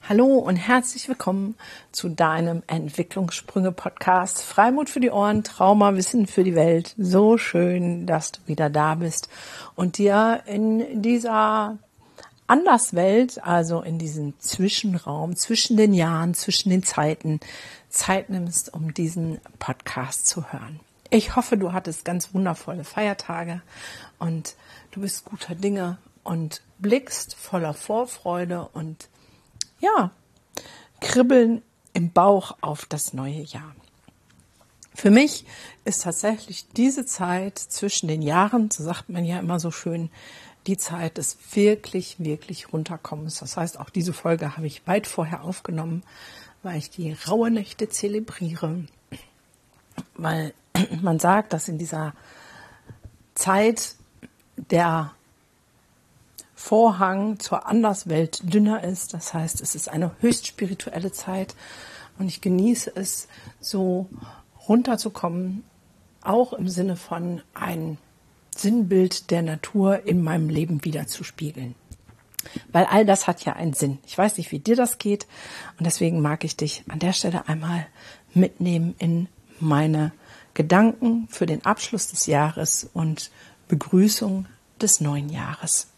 Hallo und herzlich willkommen zu deinem Entwicklungssprünge-Podcast. Freimut für die Ohren, Traumawissen für die Welt. So schön, dass du wieder da bist und dir in dieser Anderswelt, also in diesem Zwischenraum, zwischen den Jahren, zwischen den Zeiten, Zeit nimmst, um diesen Podcast zu hören. Ich hoffe, du hattest ganz wundervolle Feiertage und du bist guter Dinge und blickst voller Vorfreude und Kribbeln im Bauch auf das neue Jahr. Für mich ist tatsächlich diese Zeit zwischen den Jahren, so sagt man ja immer so schön, die Zeit des wirklich, wirklich Runterkommens. Das heißt, auch diese Folge habe ich weit vorher aufgenommen, weil ich die Rauhnächte zelebriere. Weil man sagt, dass in dieser Zeit der Vorhang zur Anderswelt dünner ist. Das heißt, es ist eine höchst spirituelle Zeit und ich genieße es, so runterzukommen, auch im Sinne von ein Sinnbild der Natur in meinem Leben wiederzuspiegeln. Weil all das hat ja einen Sinn. Ich weiß nicht, wie dir das geht und deswegen mag ich dich an der Stelle einmal mitnehmen in meine Gedanken für den Abschluss des Jahres und Begrüßung des neuen Jahres.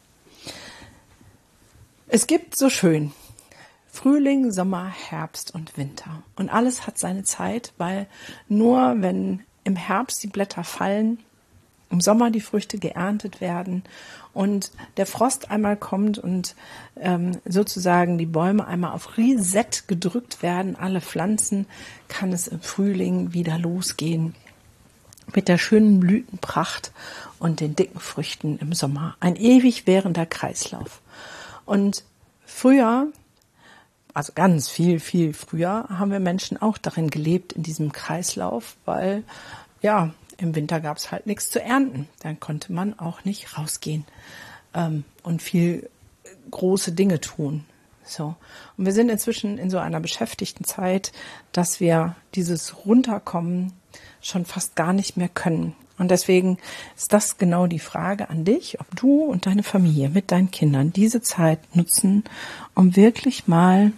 Es gibt so schön Frühling, Sommer, Herbst und Winter. Und alles hat seine Zeit, weil nur wenn im Herbst die Blätter fallen, im Sommer die Früchte geerntet werden und der Frost einmal kommt und sozusagen die Bäume einmal auf Reset gedrückt werden, alle Pflanzen, kann es im Frühling wieder losgehen mit der schönen Blütenpracht und den dicken Früchten im Sommer. Ein ewig währender Kreislauf. Und früher, also ganz viel früher, haben wir Menschen auch darin gelebt, in diesem Kreislauf, weil im Winter gab es halt nichts zu ernten. Dann konnte man auch nicht rausgehen und viel große Dinge tun. So. Und wir sind inzwischen in so einer beschäftigten Zeit, dass wir dieses Runterkommen schon fast gar nicht mehr können. Und deswegen ist das genau die Frage an dich, ob du und deine Familie mit deinen Kindern diese Zeit nutzen, um wirklich mal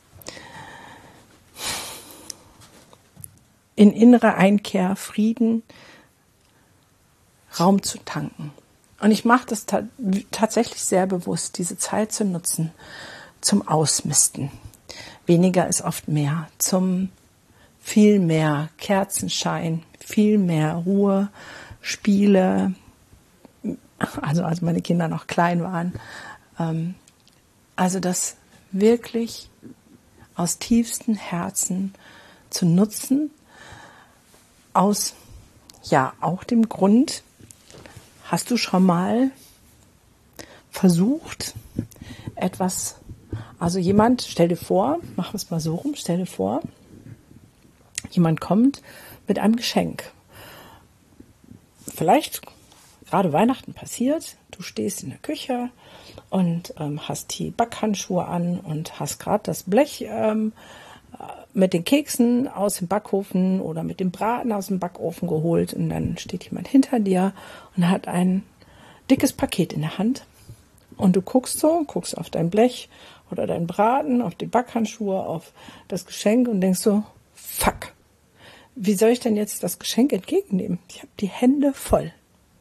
in innerer Einkehr, Frieden, Raum zu tanken. Und ich mache das tatsächlich sehr bewusst, diese Zeit zu nutzen zum Ausmisten. Weniger ist oft mehr, zum viel mehr Kerzenschein, viel mehr Ruhe, Spiele, also als meine Kinder noch klein waren. Also das wirklich aus tiefstem Herzen zu nutzen, aus auch dem Grund, hast du schon mal versucht, etwas, also jemand, stell dir vor, machen wir es mal so rum, stell dir vor, jemand kommt mit einem Geschenk. Vielleicht gerade Weihnachten passiert, du stehst in der Küche und hast die Backhandschuhe an und hast gerade das Blech mit den Keksen aus dem Backofen oder mit dem Braten aus dem Backofen geholt und dann steht jemand hinter dir und hat ein dickes Paket in der Hand und du guckst auf dein Blech oder deinen Braten, auf die Backhandschuhe, auf das Geschenk und denkst so, fuck, wie soll ich denn jetzt das Geschenk entgegennehmen? Ich habe die Hände voll.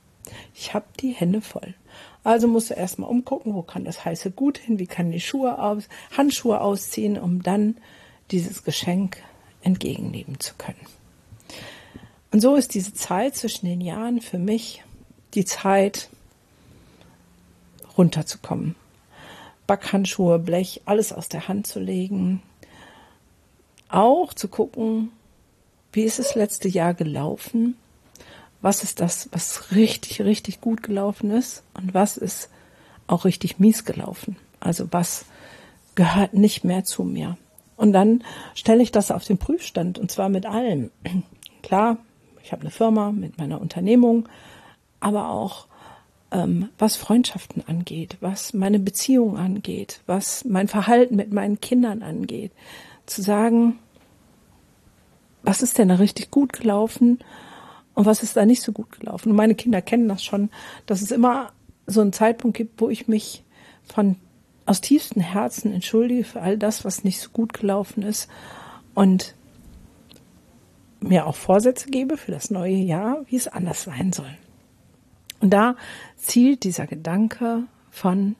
Also musst du erstmal umgucken, wo kann das heiße Gut hin, wie kann die Handschuhe ausziehen, um dann dieses Geschenk entgegennehmen zu können. Und so ist diese Zeit zwischen den Jahren für mich die Zeit, runterzukommen. Backhandschuhe, Blech, alles aus der Hand zu legen. Auch zu gucken, wie ist das letzte Jahr gelaufen? Was ist das, was richtig, richtig gut gelaufen ist? Und was ist auch richtig mies gelaufen? Also was gehört nicht mehr zu mir? Und dann stelle ich das auf den Prüfstand und zwar mit allem. Klar, ich habe eine Firma mit meiner Unternehmung, aber auch was Freundschaften angeht, was meine Beziehung angeht, was mein Verhalten mit meinen Kindern angeht. Zu sagen, was ist denn da richtig gut gelaufen und was ist da nicht so gut gelaufen. Und meine Kinder kennen das schon, dass es immer so einen Zeitpunkt gibt, wo ich mich aus tiefstem Herzen entschuldige für all das, was nicht so gut gelaufen ist und mir auch Vorsätze gebe für das neue Jahr, wie es anders sein soll. Und da zielt dieser Gedanke von,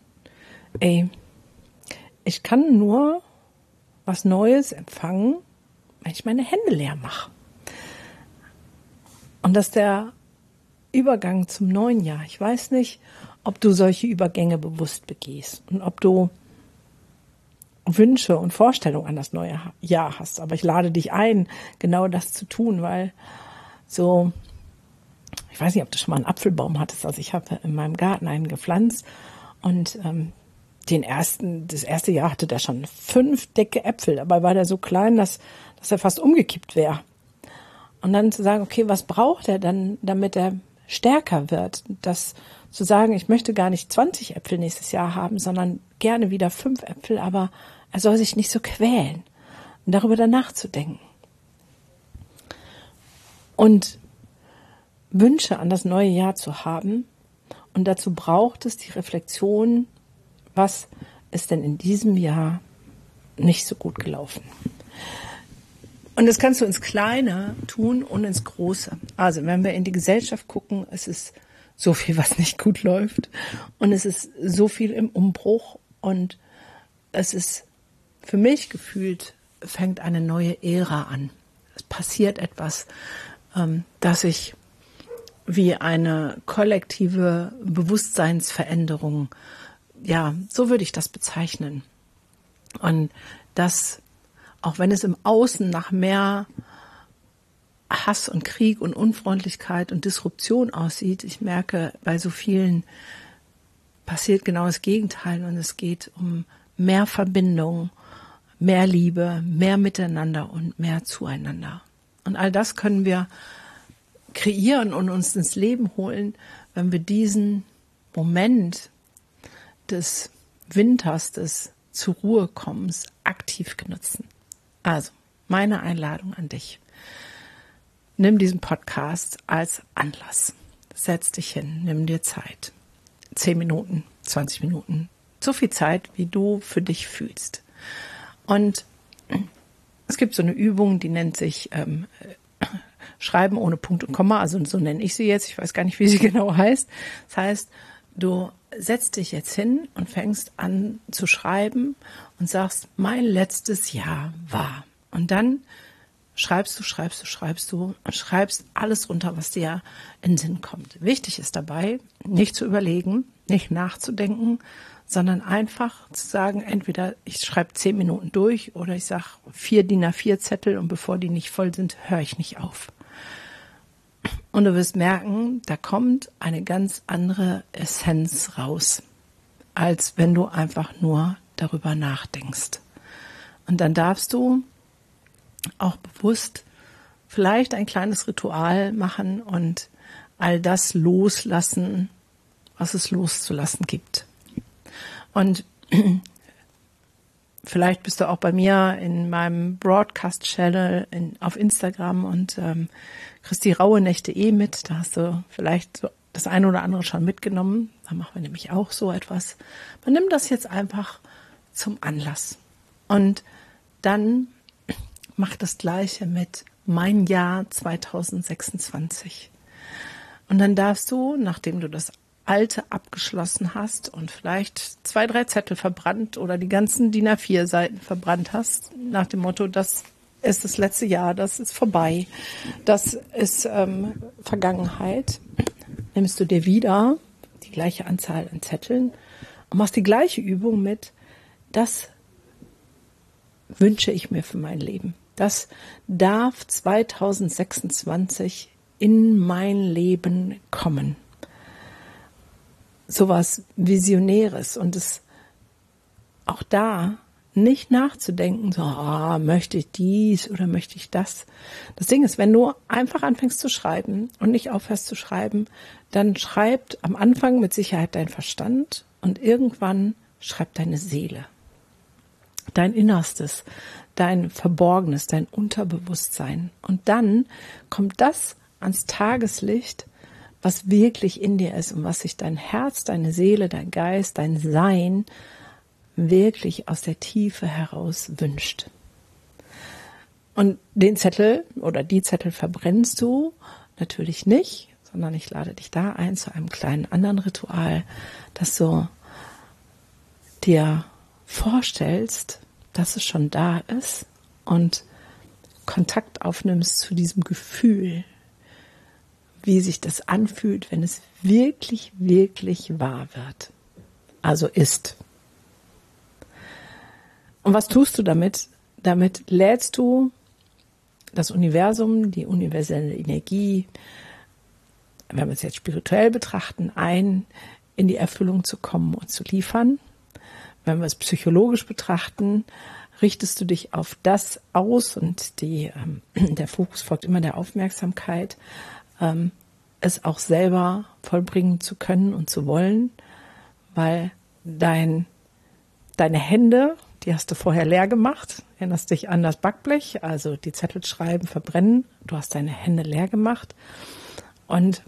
ich kann nur was Neues empfangen, wenn ich meine Hände leer mache. Und dass der Übergang zum neuen Jahr, ich weiß nicht, ob du solche Übergänge bewusst begehst und ob du Wünsche und Vorstellungen an das neue Jahr hast. Aber ich lade dich ein, genau das zu tun, weil so, ich weiß nicht, ob du schon mal einen Apfelbaum hattest. Also ich habe in meinem Garten einen gepflanzt und das erste Jahr hatte der schon 5 dicke Äpfel. Dabei war der so klein, dass er fast umgekippt wäre. Und dann zu sagen, okay, was braucht er dann, damit er stärker wird? Das zu sagen, ich möchte gar nicht 20 Äpfel nächstes Jahr haben, sondern gerne wieder 5 Äpfel, aber er soll sich nicht so quälen. Und darüber dann nachzudenken. Und Wünsche an das neue Jahr zu haben. Und dazu braucht es die Reflexion, was ist denn in diesem Jahr nicht so gut gelaufen. Und das kannst du ins Kleine tun und ins Große. Also wenn wir in die Gesellschaft gucken, es ist so viel, was nicht gut läuft. Und es ist so viel im Umbruch. Und es ist für mich gefühlt, fängt eine neue Ära an. Es passiert etwas, das sich wie eine kollektive Bewusstseinsveränderung, ja, so würde ich das bezeichnen. Und das, auch wenn es im Außen nach mehr Hass und Krieg und Unfreundlichkeit und Disruption aussieht, ich merke, bei so vielen passiert genau das Gegenteil und es geht um mehr Verbindung, mehr Liebe, mehr Miteinander und mehr Zueinander. Und all das können wir kreieren und uns ins Leben holen, wenn wir diesen Moment des Winters, des zur Ruhe kommens aktiv genutzen. Also, meine Einladung an dich. Nimm diesen Podcast als Anlass. Setz dich hin, nimm dir Zeit. 10 Minuten, 20 Minuten. So viel Zeit, wie du für dich fühlst. Und es gibt so eine Übung, die nennt sich Schreiben ohne Punkt und Komma. Also so nenne ich sie jetzt. Ich weiß gar nicht, wie sie genau heißt. Das heißt, du setzt dich jetzt hin und fängst an zu schreiben und sagst, mein letztes Jahr war. Und dann schreibst du und schreibst alles runter, was dir in den Sinn kommt. Wichtig ist dabei, nicht zu überlegen, nicht nachzudenken, sondern einfach zu sagen, entweder ich schreibe 10 Minuten durch oder ich sage 4 DIN A4 Zettel und bevor die nicht voll sind, höre ich nicht auf. Und du wirst merken, da kommt eine ganz andere Essenz raus, als wenn du einfach nur darüber nachdenkst. Und dann darfst du auch bewusst vielleicht ein kleines Ritual machen und all das loslassen, was es loszulassen gibt. Und vielleicht bist du auch bei mir in meinem Broadcast-Channel auf Instagram und kriegst die Rauhnächte mit. Da hast du vielleicht so das eine oder andere schon mitgenommen. Da machen wir nämlich auch so etwas. Man nimmt das jetzt einfach zum Anlass. Und dann mach das Gleiche mit mein Jahr 2026. Und dann darfst du, nachdem du das Alte abgeschlossen hast und vielleicht 2, 3 Zettel verbrannt oder die ganzen DIN A4 Seiten verbrannt hast, nach dem Motto, das ist das letzte Jahr, das ist vorbei, das ist Vergangenheit, nimmst du dir wieder die gleiche Anzahl an Zetteln und machst die gleiche Übung mit, das wünsche ich mir für mein Leben. Das darf 2026 in mein Leben kommen. Sowas Visionäres und es auch da nicht nachzudenken, so, möchte ich dies oder möchte ich das. Das Ding ist, wenn du einfach anfängst zu schreiben und nicht aufhörst zu schreiben, dann schreibt am Anfang mit Sicherheit dein Verstand und irgendwann schreibt deine Seele. Dein Innerstes, dein Verborgenes, dein Unterbewusstsein. Und dann kommt das ans Tageslicht, was wirklich in dir ist und was sich dein Herz, deine Seele, dein Geist, dein Sein wirklich aus der Tiefe heraus wünscht. Und den Zettel oder die Zettel verbrennst du natürlich nicht, sondern ich lade dich da ein zu einem kleinen anderen Ritual, dass du dir vorstellst, dass es schon da ist und Kontakt aufnimmst zu diesem Gefühl, wie sich das anfühlt, wenn es wirklich, wirklich wahr wird. Also ist. Und was tust du damit? Damit lädst du das Universum, die universelle Energie, wenn wir es jetzt spirituell betrachten, ein, in die Erfüllung zu kommen und zu liefern. Wenn wir es psychologisch betrachten, richtest du dich auf das aus und der Fokus folgt immer der Aufmerksamkeit, es auch selber vollbringen zu können und zu wollen, weil deine Hände, die hast du vorher leer gemacht, erinnerst dich an das Backblech, also die Zettel schreiben, verbrennen, du hast deine Hände leer gemacht und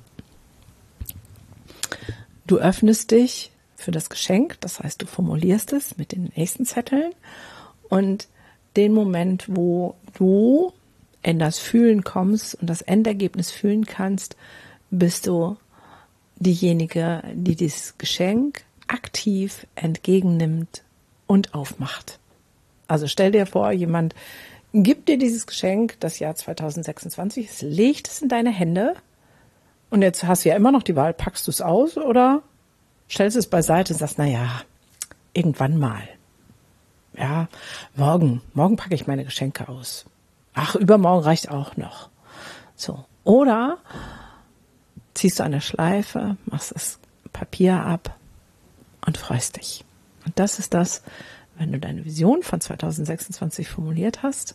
du öffnest dich für das Geschenk, das heißt, du formulierst es mit den nächsten Zetteln und den Moment, wo du in das Fühlen kommst und das Endergebnis fühlen kannst, bist du diejenige, die dieses Geschenk aktiv entgegennimmt und aufmacht. Also stell dir vor, jemand gibt dir dieses Geschenk, das Jahr 2026, es legt es in deine Hände und jetzt hast du ja immer noch die Wahl, packst du es aus oder stellst es beiseite und sagst, naja, irgendwann mal. Ja, morgen packe ich meine Geschenke aus. Ach, übermorgen reicht auch noch. So. Oder ziehst du eine Schleife, machst das Papier ab und freust dich. Und das ist das, wenn du deine Vision von 2026 formuliert hast,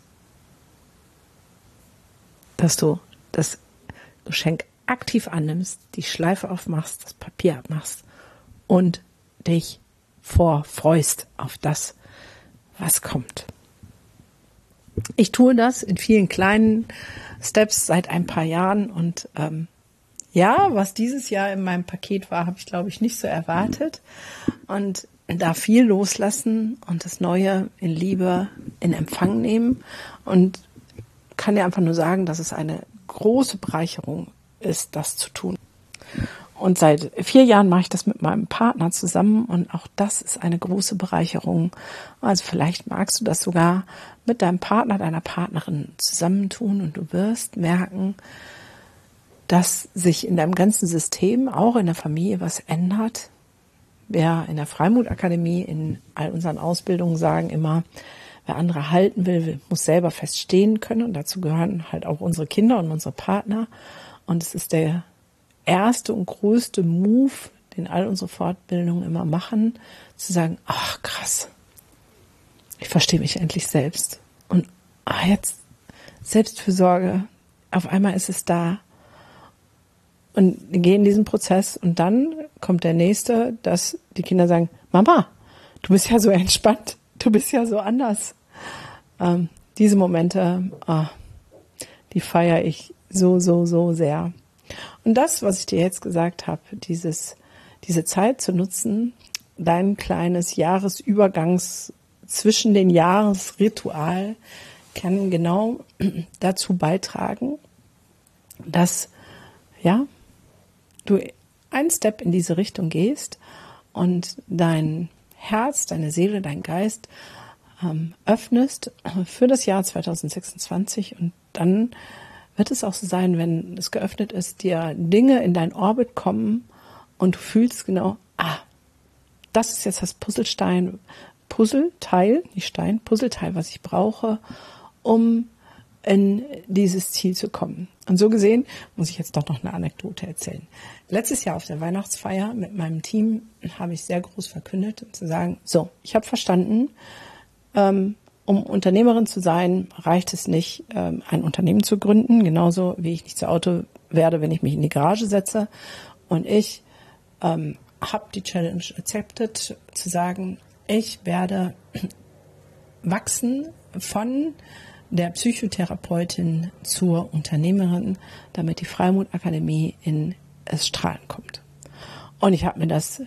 dass du das Geschenk aktiv annimmst, die Schleife aufmachst, das Papier abmachst und dich vorfreust auf das, was kommt. Ich tue das in vielen kleinen Steps seit ein paar Jahren und was dieses Jahr in meinem Paket war, habe ich, glaube ich, nicht so erwartet und da viel loslassen und das Neue in Liebe in Empfang nehmen und kann dir einfach nur sagen, dass es eine große Bereicherung ist, das zu tun. Und seit 4 Jahren mache ich das mit meinem Partner zusammen und auch das ist eine große Bereicherung. Also vielleicht magst du das sogar mit deinem Partner, deiner Partnerin zusammentun und du wirst merken, dass sich in deinem ganzen System, auch in der Familie, was ändert. Wir in der Freimut-Akademie in all unseren Ausbildungen sagen immer, wer andere halten will, muss selber fest stehen können und dazu gehören halt auch unsere Kinder und unsere Partner und es ist der erste und größte Move, den all unsere Fortbildungen immer machen, zu sagen, ach krass, ich verstehe mich endlich selbst. Und jetzt Selbstfürsorge, auf einmal ist es da. Und wir gehen diesen Prozess und dann kommt der nächste, dass die Kinder sagen, Mama, du bist ja so entspannt, du bist ja so anders. Diese Momente, die feiere ich so, so, so sehr. Und das, was ich dir jetzt gesagt habe, diese Zeit zu nutzen, dein kleines Jahresübergangs zwischen den Jahresritual kann genau dazu beitragen, dass du einen Step in diese Richtung gehst und dein Herz, deine Seele, dein Geist öffnest für das Jahr 2026 und dann wird es auch so sein, wenn es geöffnet ist, dir Dinge in dein Orbit kommen und du fühlst genau, das ist jetzt das Puzzleteil, was ich brauche, um in dieses Ziel zu kommen. Und so gesehen muss ich jetzt doch noch eine Anekdote erzählen. Letztes Jahr auf der Weihnachtsfeier mit meinem Team habe ich sehr groß verkündet, um zu sagen, so, ich habe verstanden, um Unternehmerin zu sein, reicht es nicht, ein Unternehmen zu gründen, genauso wie ich nicht zu Auto werde, wenn ich mich in die Garage setze. Und ich habe die Challenge accepted, zu sagen, ich werde wachsen von der Psychotherapeutin zur Unternehmerin, damit die Freimut-Akademie in das Strahlen kommt. Und ich habe mir das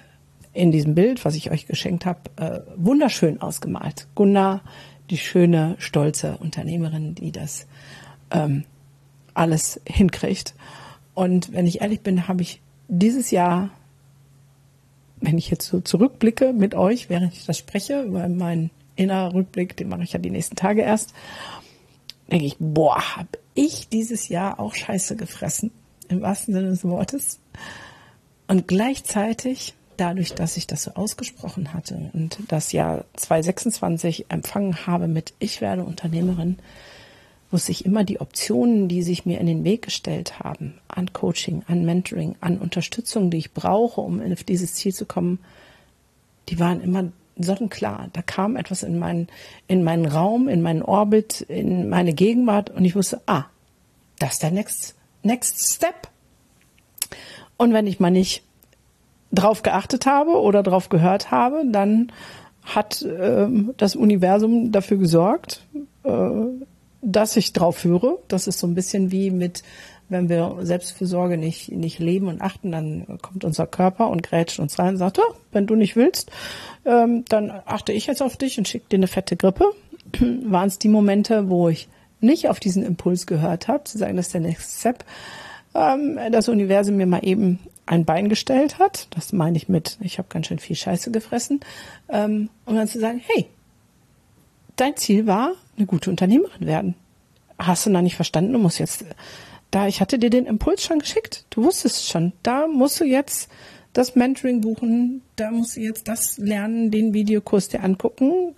in diesem Bild, was ich euch geschenkt habe, wunderschön ausgemalt. Gunda, die schöne, stolze Unternehmerin, die das alles hinkriegt. Und wenn ich ehrlich bin, habe ich dieses Jahr, wenn ich jetzt so zurückblicke mit euch, während ich das spreche, weil mein innerer Rückblick, den mache ich ja die nächsten Tage erst, denke ich, boah, habe ich dieses Jahr auch Scheiße gefressen, im wahrsten Sinne des Wortes. Und gleichzeitig, dadurch, dass ich das so ausgesprochen hatte und das Jahr 2026 empfangen habe mit Ich werde Unternehmerin, wusste ich immer die Optionen, die sich mir in den Weg gestellt haben, an Coaching, an Mentoring, an Unterstützung, die ich brauche, um auf dieses Ziel zu kommen, die waren immer sonnenklar. Da kam etwas in meinen Raum, in meinen Orbit, in meine Gegenwart und ich wusste, das ist der next step. Und wenn ich mal nicht drauf geachtet habe oder drauf gehört habe, dann hat das Universum dafür gesorgt, dass ich drauf höre. Das ist so ein bisschen wie mit, wenn wir Selbstfürsorge nicht leben und achten, dann kommt unser Körper und grätscht uns rein und sagt, wenn du nicht willst, dann achte ich jetzt auf dich und schicke dir eine fette Grippe. Waren es die Momente, wo ich nicht auf diesen Impuls gehört habe, zu sagen, das ist der Next Step, das Universum mir mal eben ein Bein gestellt hat. Das meine ich mit, ich habe ganz schön viel Scheiße gefressen. Und dann zu sagen, hey, dein Ziel war, eine gute Unternehmerin werden. Hast du noch nicht verstanden? Du musst jetzt, ich hatte dir den Impuls schon geschickt. Du wusstest schon. Da musst du jetzt das Mentoring buchen. Da musst du jetzt das lernen, den Videokurs dir angucken.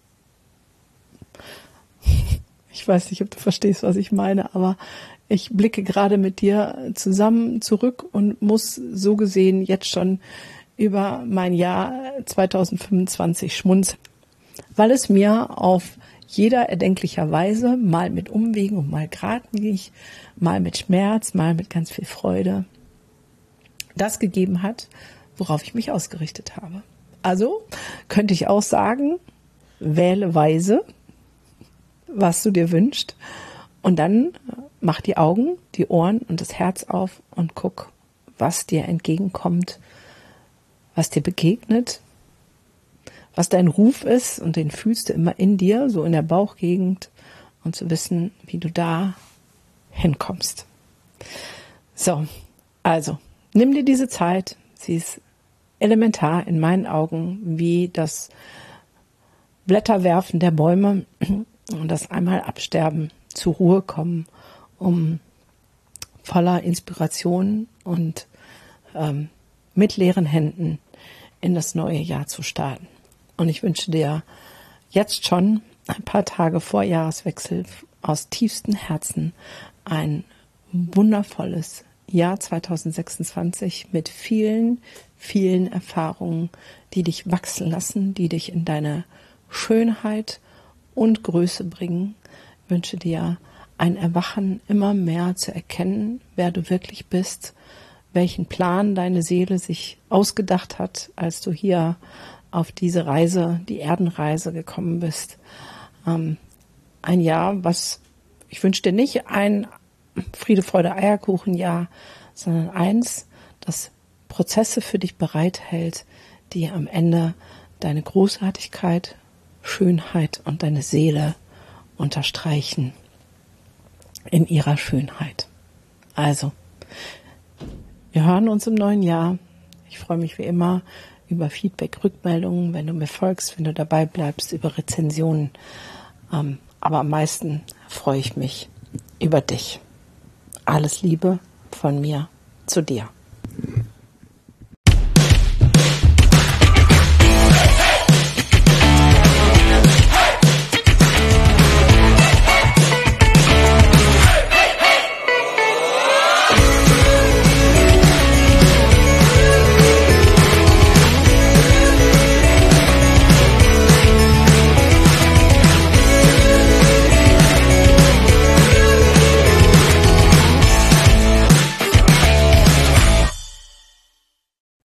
Ich weiß nicht, ob du verstehst, was ich meine, aber ich blicke gerade mit dir zusammen zurück und muss so gesehen jetzt schon über mein Jahr 2025 schmunzeln, weil es mir auf jeder erdenklicher Weise, mal mit Umwegen und mal geradlinig, mal mit Schmerz, mal mit ganz viel Freude, das gegeben hat, worauf ich mich ausgerichtet habe. Also könnte ich auch sagen, wähle weise, was du dir wünschst, und dann mach die Augen, die Ohren und das Herz auf und guck, was dir entgegenkommt, was dir begegnet, was dein Ruf ist, und den fühlst du immer in dir, so in der Bauchgegend, und zu wissen, wie du da hinkommst. So, also, nimm dir diese Zeit, sie ist elementar in meinen Augen, wie das Blätterwerfen der Bäume und das einmal Absterben, zur Ruhe kommen, um voller Inspiration und mit leeren Händen in das neue Jahr zu starten. Und ich wünsche dir jetzt schon ein paar Tage vor Jahreswechsel aus tiefstem Herzen ein wundervolles Jahr 2026 mit vielen, vielen Erfahrungen, die dich wachsen lassen, die dich in deine Schönheit und Größe bringen. Ich wünsche dir ein Erwachen, immer mehr zu erkennen, wer du wirklich bist, welchen Plan deine Seele sich ausgedacht hat, als du hier auf diese Reise, die Erdenreise gekommen bist. Ein Jahr, was, ich wünsche dir nicht ein Friede, Freude, Eierkuchen-Jahr, sondern eins, das Prozesse für dich bereithält, die am Ende deine Großartigkeit, Schönheit und deine Seele unterstreichen in ihrer Schönheit. Also, wir hören uns im neuen Jahr. Ich freue mich wie immer über Feedback, Rückmeldungen, wenn du mir folgst, wenn du dabei bleibst, über Rezensionen. Aber am meisten freue ich mich über dich. Alles Liebe von mir zu dir.